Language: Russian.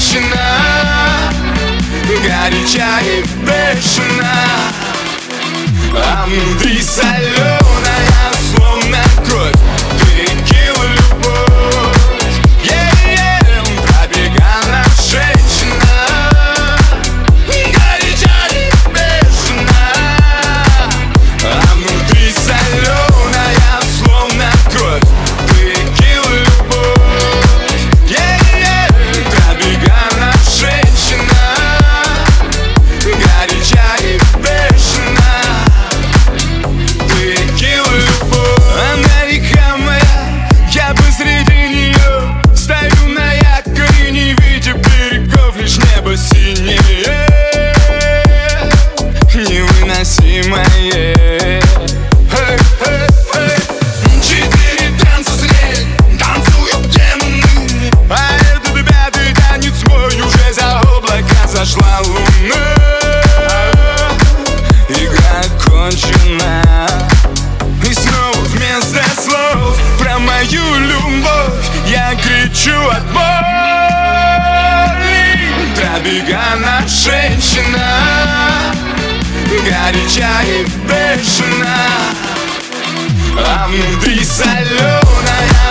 женщина, горяча и бешена, а внутри соленая, словно кровь. Текила любовь, пробегала женщина, горяча и бешена, а внутри соленая, словно кровь. Текила любовь, пробегала женщина, горяча и бешена. Текила любовь. Она река моя, я посреди нее стою на якоре, не видя берегов, лишь небо синее, невыносимое. Четыре танца зрель, танцуют демоны, а этот пятый танец мой, уже за облака зашла луна. Игра окончена, и снова вместо слов про мою любовь я кричу от боли. Пробегала женщина, горяча и бешена, а внутри соленая,